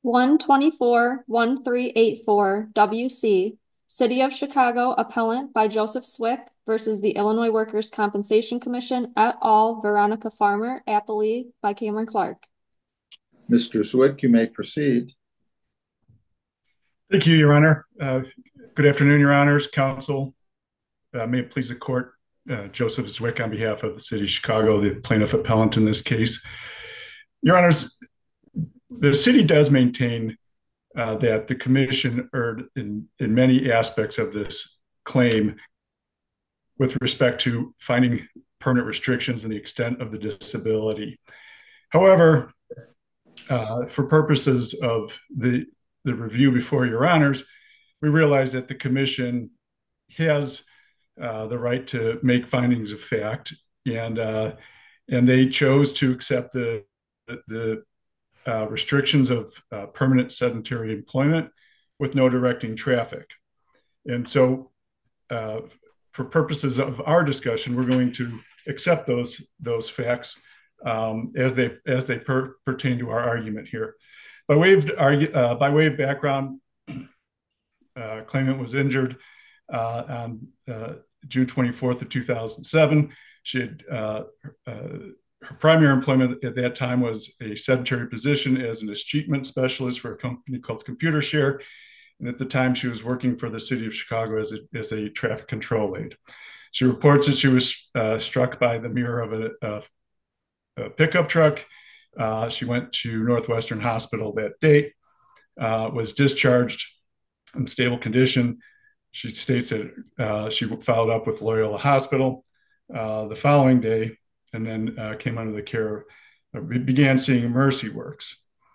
124-1384 WC, City of Chicago Appellant by Joseph Swick versus the Illinois Workers' Compensation Commission et al. Veronica Farmer, appellee by Cameron Clark. Mr. Zwick, you may proceed. Thank you, Your Honor. Good afternoon, Your Honors, Counsel. May it please the Court, Joseph Zwick on behalf of the City of Chicago, the plaintiff appellant in this case. Your Honors, the city does maintain that the Commission erred in many aspects of this claim with respect to finding permanent restrictions and the extent of the disability. However, for purposes of the review before Your Honors, we realize that the Commission has the right to make findings of fact, and they chose to accept the restrictions of permanent sedentary employment with no directing traffic. And so, for purposes of our discussion, we're going to accept those facts as they pertain to our argument here. By way of background, claimant was injured on June 24th of 2007. She had her primary employment at that time was a sedentary position as an achievement specialist for a company called ComputerShare. And at the time, she was working for the City of Chicago as a traffic control aide. She reports that she was struck by the mirror of a pickup truck. She went to Northwestern Hospital that day, was discharged in stable condition. She states that she followed up with Loyola Hospital the following day, and then came under the care, began seeing Mercy Works.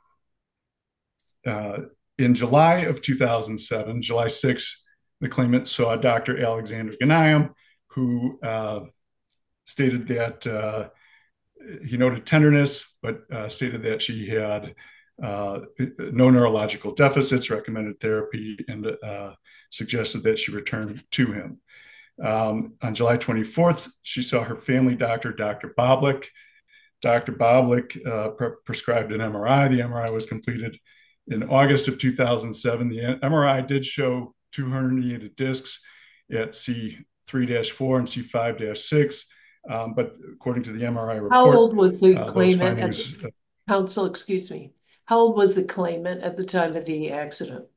In July of 2007, July 6th, the claimant saw Dr. Alexander Ghanayem, who stated that he noted tenderness, but stated that she had no neurological deficits, recommended therapy, and suggested that she return to him. On July 24th, she saw her family doctor, Dr. Boblik. Dr. Boblik prescribed an MRI. The MRI was completed in August of 2007. The MRI did show 2 herniated discs at C3-4 and C5-6. But according to the MRI report, how old was the claimant? Counsel, excuse me. How old was the claimant at the time of the accident?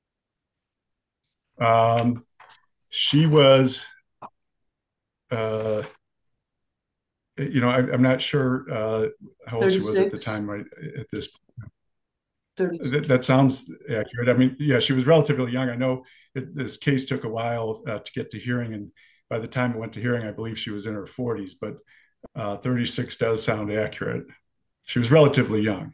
She was, I'm not sure how old she was at the time, right at this point. That sounds accurate. I mean, yeah, she was relatively young. I know this case took a while to get to hearing, and by the time it went to hearing, I believe she was in her 40s, but 36 does sound accurate. She was relatively young.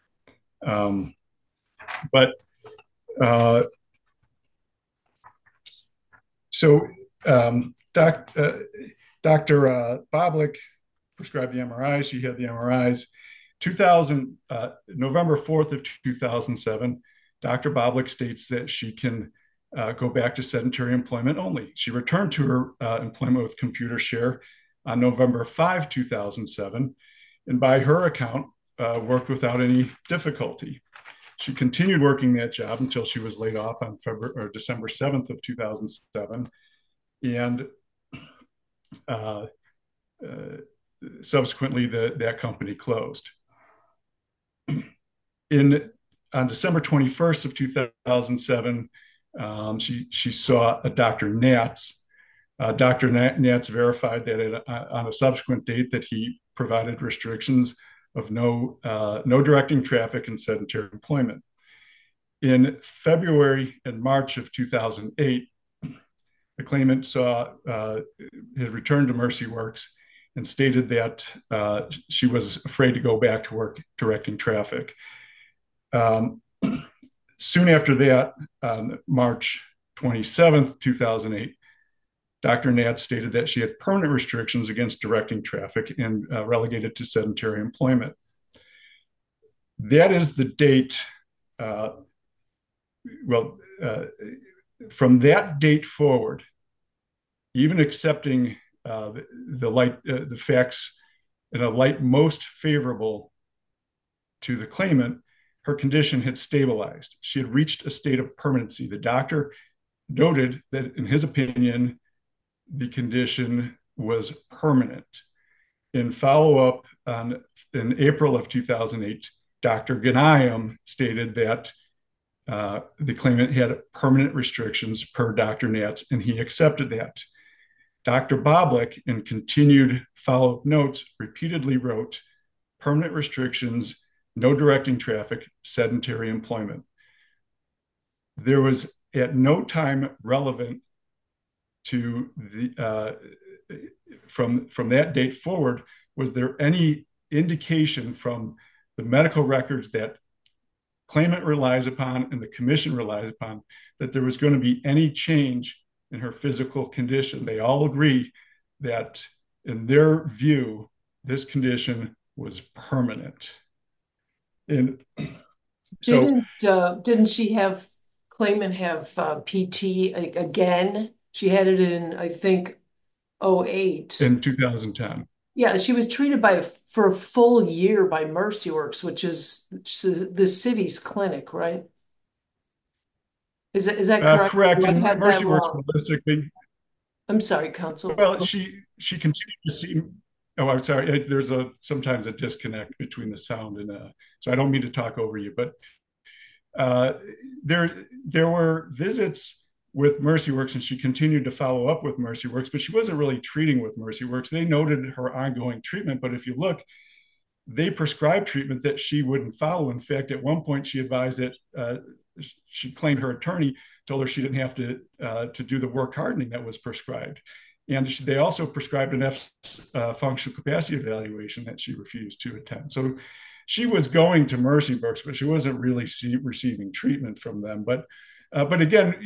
Dr. Boblik prescribed the MRI. She had the MRIs. November 4th of 2007, Dr. Boblik states that she can go back to sedentary employment only. She returned to her employment with ComputerShare on November 5, 2007, and by her account, worked without any difficulty. She continued working that job until she was laid off on December 7th of 2007, and subsequently that company closed. On December 21st of 2007, she saw a Dr. Natz. Dr. Natz verified that on a subsequent date that he provided restrictions of no directing traffic and sedentary employment. In February and March of 2008, the claimant had returned to Mercy Works and stated that she was afraid to go back to work directing traffic. Soon after that, on March 27th, 2008, Dr. Natz stated that she had permanent restrictions against directing traffic and relegated to sedentary employment. That is the date. From that date forward, even accepting the facts in a light most favorable to the claimant, her condition had stabilized. She had reached a state of permanency. The doctor noted that, in his opinion, the condition was permanent. In follow-up in April of 2008, Dr. Ghanayem stated that the claimant had permanent restrictions per Dr. Natz, and he accepted that. Dr. Boblik, in continued follow-up notes, repeatedly wrote, permanent restrictions, no directing traffic, sedentary employment. There was at no time relevant to the from that date forward, was there any indication from the medical records that claimant relies upon and the commission relies upon that there was going to be any change in her physical condition? They all agree that, in their view, this condition was permanent. And so, didn't she have claimant have PT again? She had it in, I think, 2008. In 2010. Yeah, she was treated for a full year by Mercy Works, which is the city's clinic, right? Is that correct? Correct. And Mercy Works holistically. I'm sorry, counsel. Well, she continued to see. Oh, I'm sorry. There's sometimes a disconnect between the sound and so I don't mean to talk over you, but there were visits with Mercy Works, and she continued to follow up with Mercy Works, but she wasn't really treating with Mercy Works. They noted her ongoing treatment, but if you look, they prescribed treatment that she wouldn't follow. In fact, at one point, she advised that she claimed her attorney told her she didn't have to do the work hardening that was prescribed. And they also prescribed an F functional capacity evaluation that she refused to attend. So she was going to Mercy Works, but she wasn't really receiving treatment from them. But again,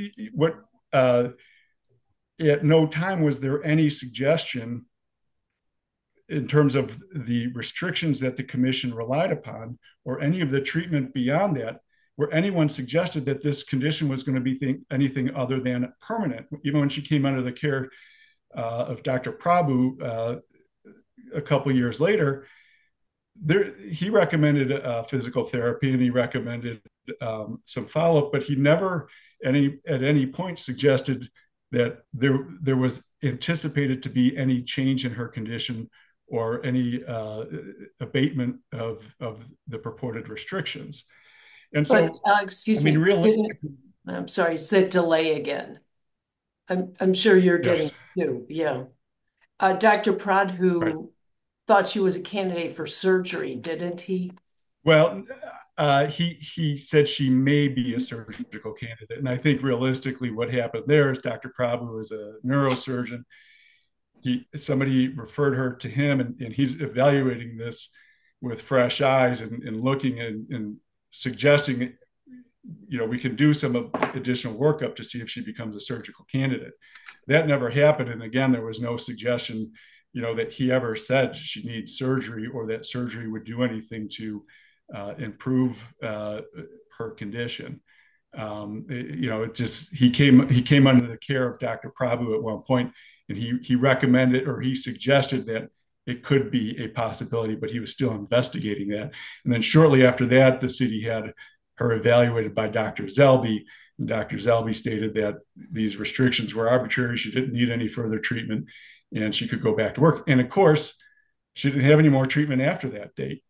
at no time was there any suggestion in terms of the restrictions that the commission relied upon, or any of the treatment beyond that, where anyone suggested that this condition was going to be anything other than permanent. Even when she came under the care of Dr. Prabhu a couple years later, he recommended physical therapy, and he recommended some follow-up, but he never at any point suggested that there was anticipated to be any change in her condition or any abatement of the purported restrictions. And so, excuse me, I'm sorry, said delay again. I'm sure you're getting too. Yeah. Dr. Pradhu thought she was a candidate for surgery, didn't he? Well, he said she may be a surgical candidate. And I think realistically what happened there is Dr. Prabhu is a neurosurgeon. Somebody referred her to him, and he's evaluating this with fresh eyes and looking and suggesting, we can do some additional workup to see if she becomes a surgical candidate. That never happened. And again, there was no suggestion, that he ever said she needs surgery or that surgery would do anything to improve her condition. It just, he came under the care of Dr. Prabhu at one point, and he recommended, or he suggested that it could be a possibility, but he was still investigating that. And then shortly after that, the city had her evaluated by Dr. Zelby. And Dr. Zelby stated that these restrictions were arbitrary. She didn't need any further treatment, and she could go back to work. And of course, she didn't have any more treatment after that date.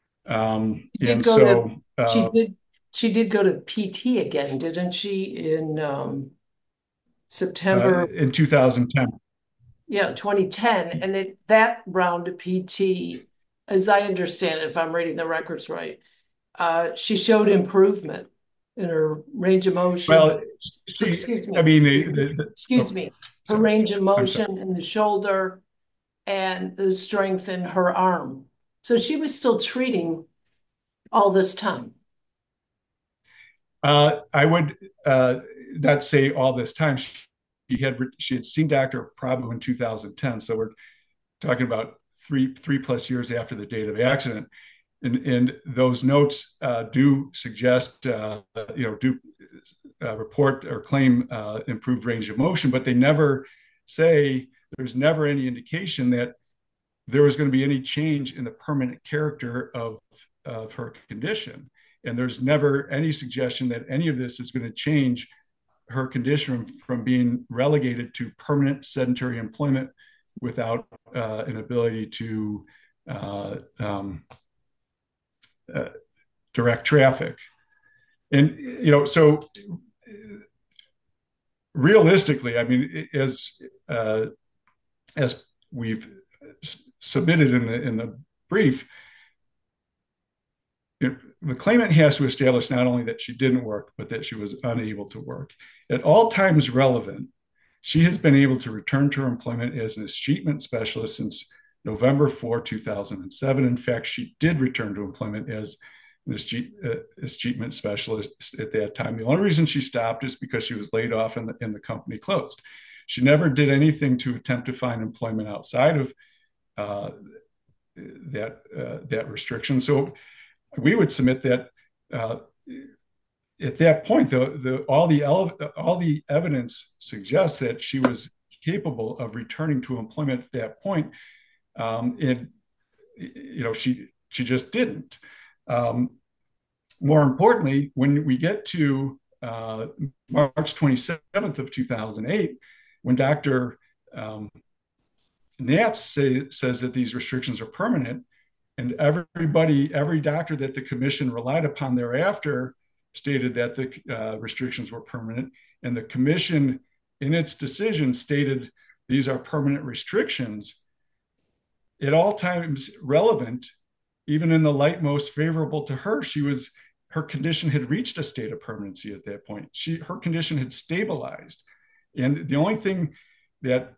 She did go to PT again, didn't she, in September? In 2010. Yeah, 2010. And that round of PT, as I understand it, if I'm reading the records right, she showed improvement in her range of motion. Well, excuse me. I mean, excuse me. Her range of motion in the shoulder and the strength in her arm. So she was still treating all this time. I would not say all this time. She had seen Dr. Prabhu in 2010. So we're talking about three plus years after the date of the accident. And those notes do suggest, report or claim improved range of motion, but they never say, there's never any indication that there was going to be any change in the permanent character of her condition. And there's never any suggestion that any of this is going to change her condition from being relegated to permanent sedentary employment without an ability to direct traffic. And, so realistically, I mean, as we've submitted in the brief, the claimant has to establish not only that she didn't work, but that she was unable to work. At all times relevant, she has been able to return to her employment as an escheatment specialist since November 4, 2007. In fact, she did return to employment as an escheatment specialist at that time. The only reason she stopped is because she was laid off and the company closed. She never did anything to attempt to find employment outside of that restriction. So we would submit that at that point, all the evidence suggests that she was capable of returning to employment at that point, and she just didn't. More importantly, when we get to March 27th of 2008, when Dr. Nats says that these restrictions are permanent, and every doctor that the commission relied upon thereafter stated that the restrictions were permanent, and the commission in its decision stated these are permanent restrictions, at all times relevant, even in the light most favorable to her, her condition had reached a state of permanency at that point. Her condition had stabilized. And the only thing that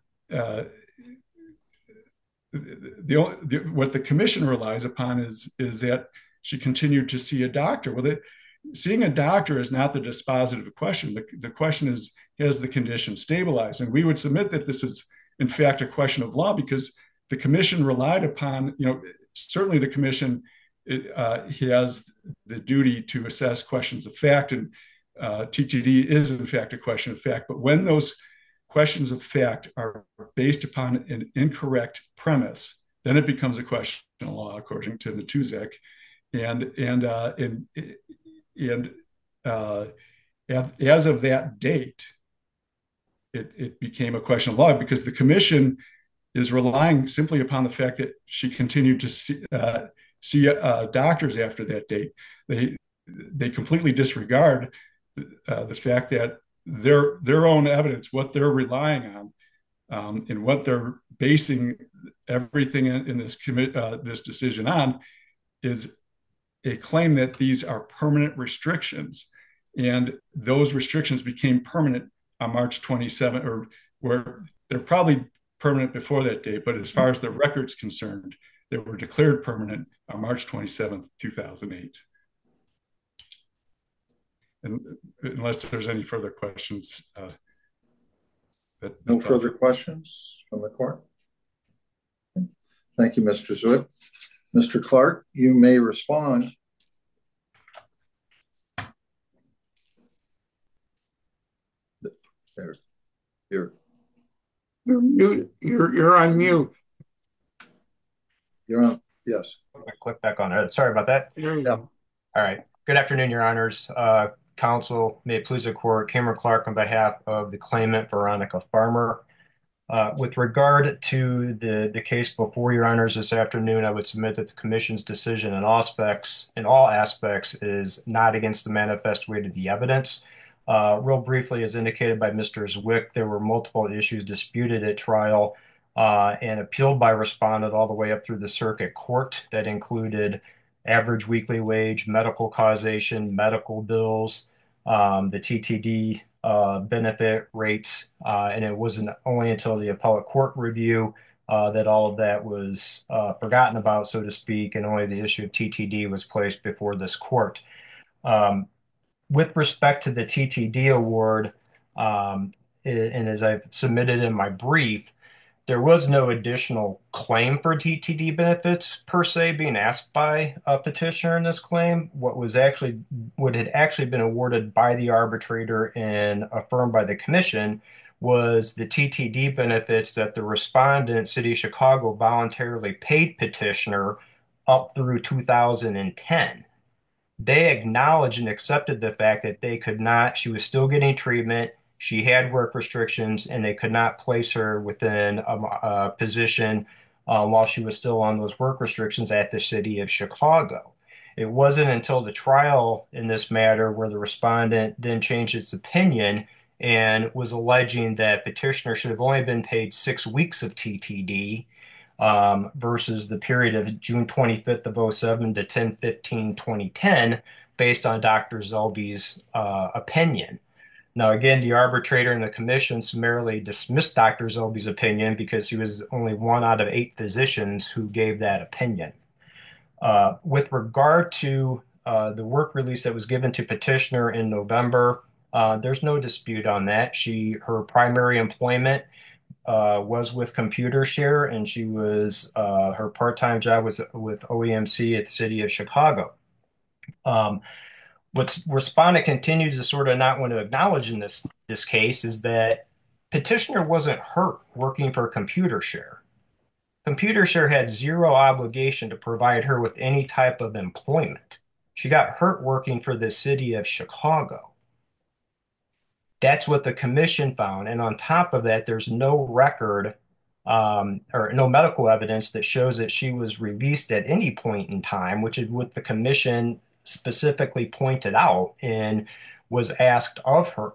what the commission relies upon is that she continued to see a doctor. Well, seeing a doctor is not the dispositive question. The question is, has the condition stabilized? And we would submit that this is, in fact, a question of law, because the commission relied upon, certainly the commission has the duty to assess questions of fact, and TTD is, in fact, a question of fact. But when those questions of fact are based upon an incorrect premise, then it becomes a question of law, according to Matuzak. And as of that date, it became a question of law, because the commission is relying simply upon the fact that she continued to see doctors after that date. They completely disregard the fact that their own evidence, what they're relying on, and what they're basing everything in this decision on, is a claim that these are permanent restrictions, and those restrictions became permanent on March 27, or where they're probably permanent before that date, but as far as the record's concerned, they were declared permanent on March 27th, 2008. And unless there's any further questions. No further questions from the court. Thank you, Mr. Zwick. Mr. Clark, you may respond. There. Here. You're on mute. You're on. Yes. Click back on it. Sorry about that. There you go. All right. Good afternoon, Your Honors. Counsel, may it please the court, Cameron Clark on behalf of the claimant, Veronica Farmer. With regard to the case before Your Honors this afternoon, I would submit that the commission's decision in all aspects is not against the manifest weight of the evidence. Real briefly, as indicated by Mr. Zwick, there were multiple issues disputed at trial and appealed by respondent all the way up through the circuit court that included average weekly wage, medical causation, medical bills, the TTD benefit rates, and it wasn't only until the appellate court review that all of that was forgotten about, so to speak, and only the issue of TTD was placed before this court. With respect to the TTD award, and as I've submitted in my brief, there was no additional claim for TTD benefits per se being asked by a petitioner in this claim. What had actually been awarded by the arbitrator and affirmed by the commission was the TTD benefits that the respondent, City of Chicago, voluntarily paid petitioner up through 2010. they acknowledged and accepted the fact that they could not, she was still getting treatment, she had work restrictions, and they could not place her within a position while she was still on those work restrictions at the city of Chicago. It wasn't until the trial in this matter where the respondent then changed its opinion and was alleging that petitioner should have only been paid 6 weeks of TTD versus the period of June 25th of '07 to 10/15/2010 based on Dr. Zelby's opinion. Now, again, the arbitrator and the commission summarily dismissed Dr. Zelby's opinion because he was only one out of 8 physicians who gave that opinion. With regard to the work release that was given to petitioner in November, there's no dispute on that. Her primary employment was with Computershare, and her part-time job was with OEMC at the city of Chicago. What's respondent continues to sort of not want to acknowledge in this case is that petitioner wasn't hurt working for Computershare. Computershare had zero obligation to provide her with any type of employment. She got hurt working for the city of Chicago. That's what the commission found. And on top of that, there's no record or no medical evidence that shows that she was released at any point in time, which is what the commission specifically pointed out and was asked of her,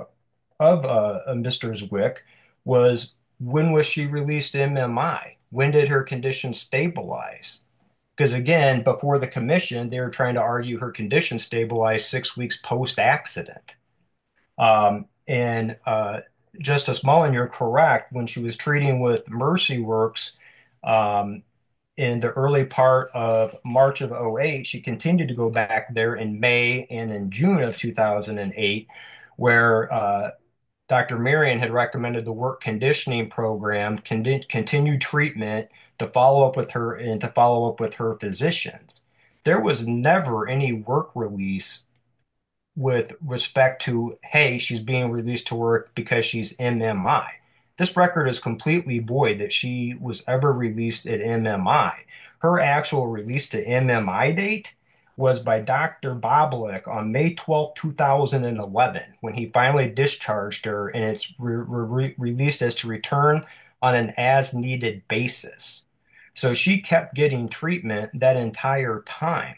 Mr. Zwick, was when was she released MMI? When did her condition stabilize? Because again, before the commission, they were trying to argue her condition stabilized 6 weeks post-accident. And Justice Mullen, you're correct. When she was treating with Mercy Works in the early part of March of '08, she continued to go back there in May and in June of 2008, where Dr. Marion had recommended the work conditioning program, continued treatment to follow up with her and to follow up with her physicians. There was never any work release with respect to, hey, she's being released to work because she's MMI. This record is completely void that she was ever released at MMI. Her actual release to MMI date was by Dr. Boblik on May 12, 2011, when he finally discharged her, and it's released as to return on an as-needed basis. So she kept getting treatment that entire time.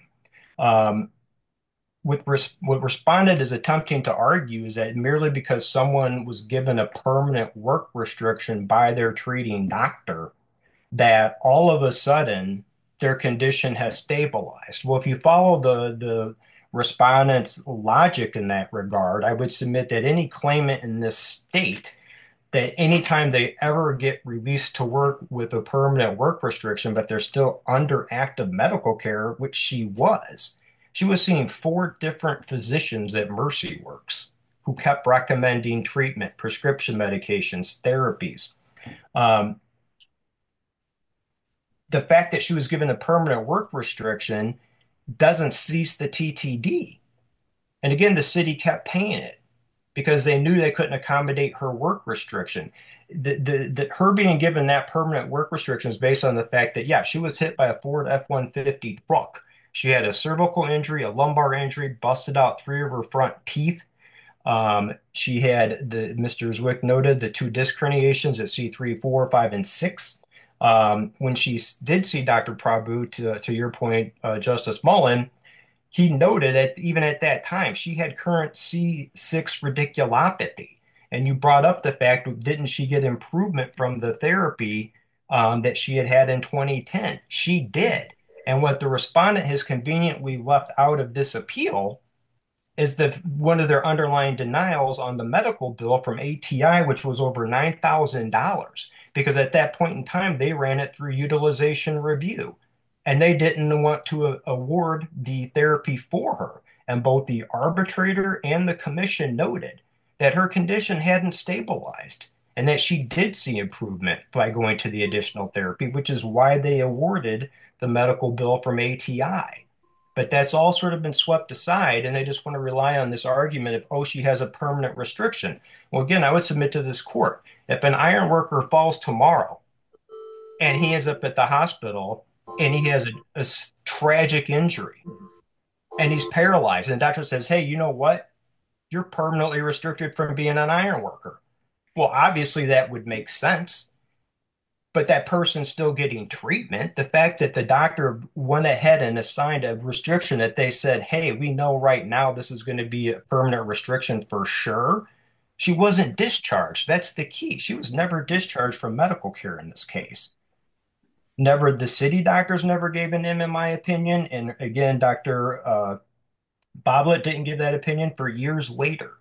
What respondent is attempting to argue is that merely because someone was given a permanent work restriction by their treating doctor, that all of a sudden their condition has stabilized. Well, if you follow the respondent's logic in that regard, I would submit that any claimant in this state, that anytime they ever get released to work with a permanent work restriction, but they're still under active medical care, which she was seeing 4 different physicians at Mercy Works who kept recommending treatment, prescription medications, therapies. The fact that she was given a permanent work restriction doesn't cease the TTD. And again, the city kept paying it because they knew they couldn't accommodate her work restriction. Her being given that permanent work restriction is based on the fact that, yeah, she was hit by a Ford F-150 truck. She had a cervical injury, a lumbar injury, busted out 3 of her front teeth. She had, Mr. Zwick noted, the 2 disc herniations at C3, 4, 5, and 6. When she did see Dr. Prabhu, to your point, Justice Mullen, he noted that even at that time, she had current C6 radiculopathy. And you brought up the fact, didn't she get improvement from the therapy that she had in 2010? She did. And what the respondent has conveniently left out of this appeal is that one of their underlying denials on the medical bill from ATI, which was over $9,000, because at that point in time, they ran it through utilization review. And they didn't want to award the therapy for her. And both the arbitrator and the commission noted that her condition hadn't stabilized and that she did see improvement by going to the additional therapy, which is why they awarded the medical bill from ATI. But that's all sort of been swept aside, and they just want to rely on this argument of, oh, she has a permanent restriction. Well, again, I would submit to this court, if an iron worker falls tomorrow and he ends up at the hospital and he has a tragic injury, and he's paralyzed. And the doctor says, hey, you know what? You're permanently restricted from being an iron worker. Well, obviously that would make sense, but that person's still getting treatment. The fact that the doctor went ahead and assigned a restriction that they said, hey, we know right now this is going to be a permanent restriction for sure. She wasn't discharged. That's the key. She was never discharged from medical care in this case. Never, the city doctors never gave an M, in my opinion. And again, Dr. Boblet didn't give that opinion for years later.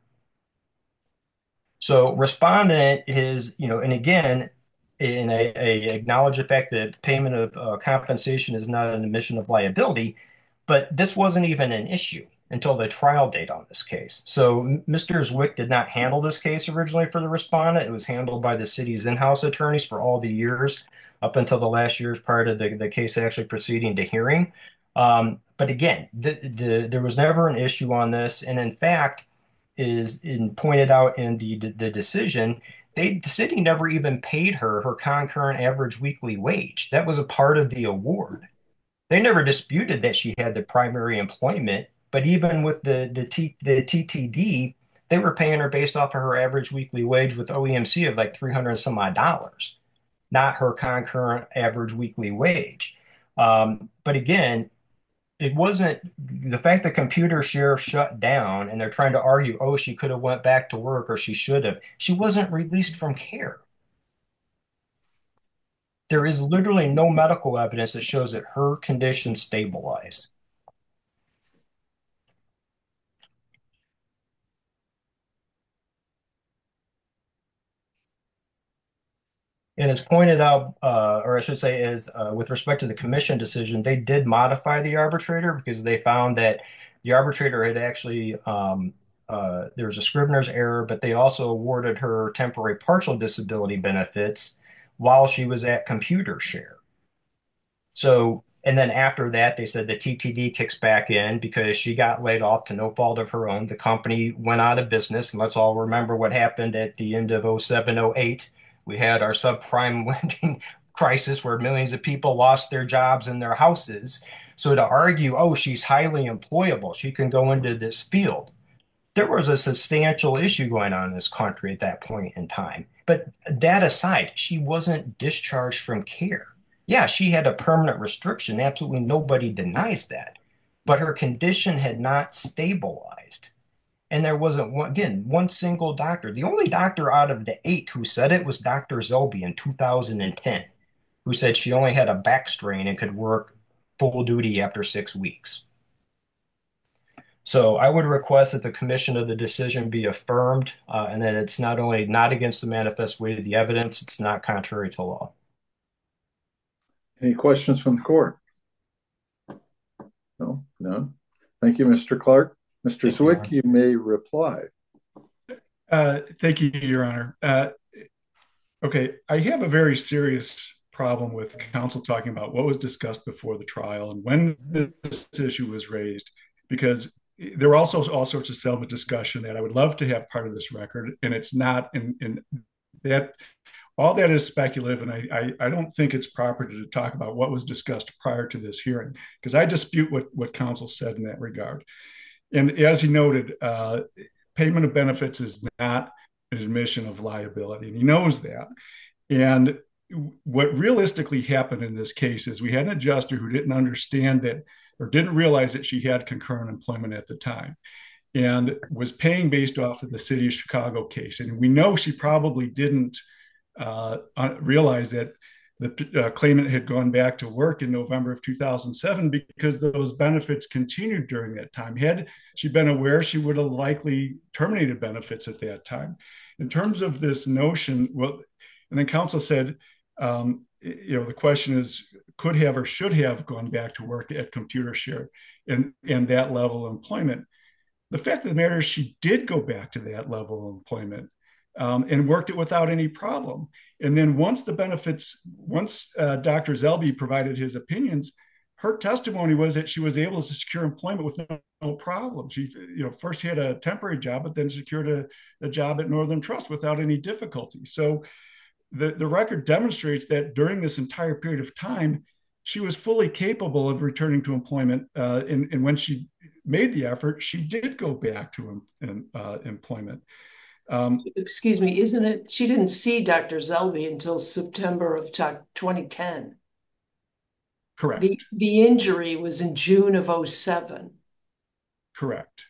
So respondent is, and again, and I acknowledge the fact that payment of compensation is not an admission of liability, but this wasn't even an issue until the trial date on this case. So Mr. Zwick did not handle this case originally for the respondent. It was handled by the city's in-house attorneys for all the years up until the last years prior to the case actually proceeding to hearing. But again, there was never an issue on this. And in fact, pointed out in the decision, the city never even paid her concurrent average weekly wage. That was a part of the award. They never disputed that she had the primary employment, but even with the TTD, they were paying her based off of her average weekly wage with OEMC of like 300 and some odd dollars, not her concurrent average weekly wage. But again, it wasn't the fact that Computershare shut down and they're trying to argue, oh, she could have went back to work or she should have. She wasn't released from care. There is literally no medical evidence that shows that her condition stabilized. And as pointed out, or I should say, with respect to the commission decision, they did modify the arbitrator because they found that the arbitrator had actually, there was a Scrivener's error, but they also awarded her temporary partial disability benefits while she was at Computershare. So, and then after that, they said the TTD kicks back in because she got laid off to no fault of her own. The company went out of business. And let's all remember what happened at the end of 07, 08. We had our subprime lending crisis where millions of people lost their jobs and their houses. So to argue, oh, she's highly employable, she can go into this field. There was a substantial issue going on in this country at that point in time. But that aside, she wasn't discharged from care. Yeah, she had a permanent restriction. Absolutely nobody denies that. But her condition had not stabilized. And there wasn't, one single doctor. The only doctor out of the 8 who said it was Dr. Zolby in 2010, who said she only had a back strain and could work full duty after 6 weeks. So I would request that the commission of the decision be affirmed, and that it's not only not against the manifest weight of the evidence, it's not contrary to law. Any questions from the court? No, none. Thank you, Mr. Clark. Mr. Zwick, you may reply. Thank you, Your Honor. Okay, I have a very serious problem with counsel talking about what was discussed before the trial and when this issue was raised, because there were also all sorts of settlement discussion that I would love to have part of this record, and it's not. In that, all that is speculative, and I don't think it's proper to talk about what was discussed prior to this hearing, because I dispute what counsel said in that regard. And as he noted, payment of benefits is not an admission of liability, and he knows that. And what realistically happened in this case is we had an adjuster who didn't understand that or didn't realize that she had concurrent employment at the time and was paying based off of the city of Chicago case. And we know she probably didn't realize that the claimant had gone back to work in November of 2007 because those benefits continued during that time. Had she been aware, she would have likely terminated benefits at that time. In terms of this notion, well, and then counsel said, the question is, could have or should have gone back to work at Computershare and that level of employment. The fact of the matter is she did go back to that level of employment and worked it without any problem. And then once Dr. Zolby provided his opinions, her testimony was that she was able to secure employment with no problem. She, first had a temporary job, but then secured a job at Northern Trust without any difficulty. So the record demonstrates that during this entire period of time, she was fully capable of returning to employment. And when she made the effort, she did go back to employment. Excuse me, isn't it? She didn't see Dr. Zelby until September of 2010. Correct. The injury was in June of 2007. Correct.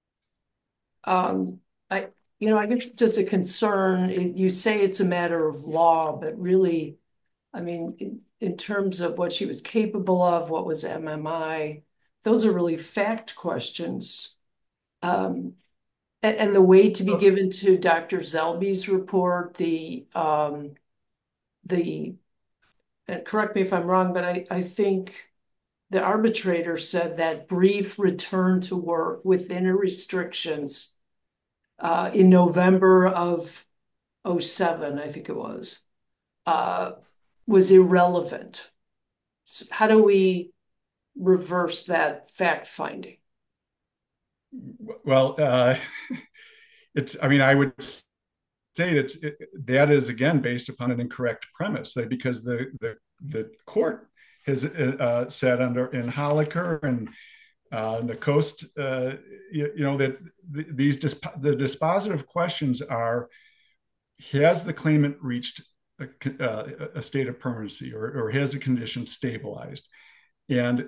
I guess just a concern, you say it's a matter of law, but really, I mean, in terms of what she was capable of, what was MMI, those are really fact questions. And the weight to be given to Dr. Zelby's report, and correct me if I'm wrong, but I think the arbitrator said that brief return to work within her restrictions in November of 2007, I think it was irrelevant. How do we reverse that fact finding? Well, I would say that is again based upon an incorrect premise, because the court has said in Holliker and Nacoste, that the dispositive questions are: has the claimant reached a state of permanency, or has the condition stabilized, and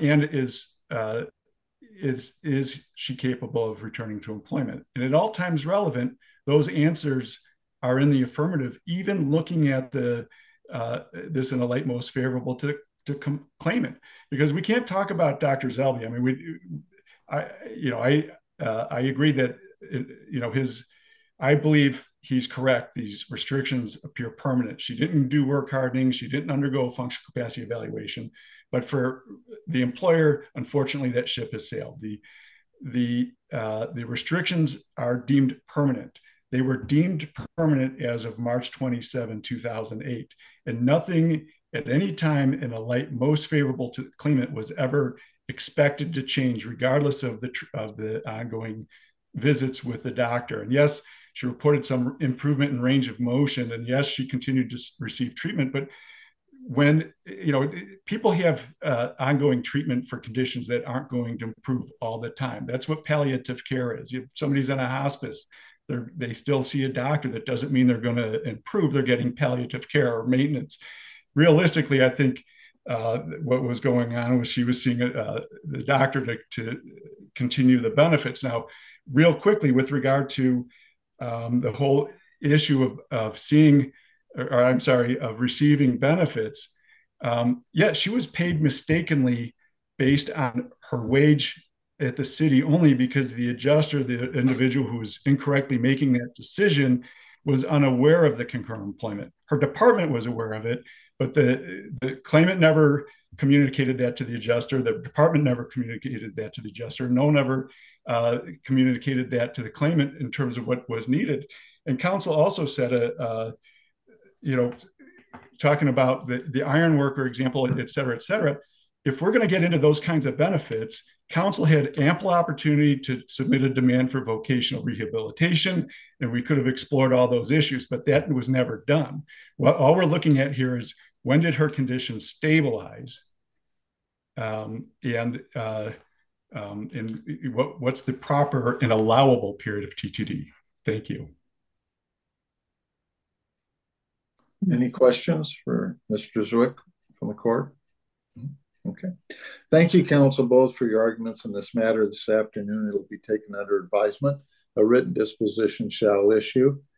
is she capable of returning to employment? And at all times relevant, those answers are in the affirmative, even looking at this in a light most favorable to claimant, because we can't talk about Dr. Zelby. I mean, I agree that I believe he's correct. These restrictions appear permanent. She didn't do work hardening. She didn't undergo a functional capacity evaluation. But for the employer, unfortunately, that ship has sailed. The restrictions are deemed permanent. They were deemed permanent as of March 27, 2008, and nothing at any time in a light most favorable to the claimant was ever expected to change, regardless of the ongoing visits with the doctor. And yes, she reported some improvement in range of motion, and yes, she continued to receive treatment. But when people have ongoing treatment for conditions that aren't going to improve all the time, that's what palliative care is. If somebody's in a hospice, they still see a doctor. That doesn't mean they're going to improve. They're getting palliative care or maintenance. Realistically, I think what was going on was she was seeing the doctor to continue the benefits. Now, real quickly, with regard to the whole issue of receiving benefits, she was paid mistakenly based on her wage at the city, only because the adjuster, the individual who was incorrectly making that decision, was unaware of the concurrent employment. Her department was aware of it, but the claimant never communicated that to the adjuster. The department never communicated that to the adjuster. No one ever communicated that to the claimant in terms of what was needed. And counsel also said, talking about the iron worker example, et cetera, if we're going to get into those kinds of benefits, counsel had ample opportunity to submit a demand for vocational rehabilitation, and we could have explored all those issues, but that was never done. All we're looking at here is, when did her condition stabilize? And what's the proper and allowable period of TTD? Thank you. Any questions for Mr. Zwick from the court? Okay. Thank you, counsel, both for your arguments in this matter this afternoon. It will be taken under advisement. A written disposition shall issue.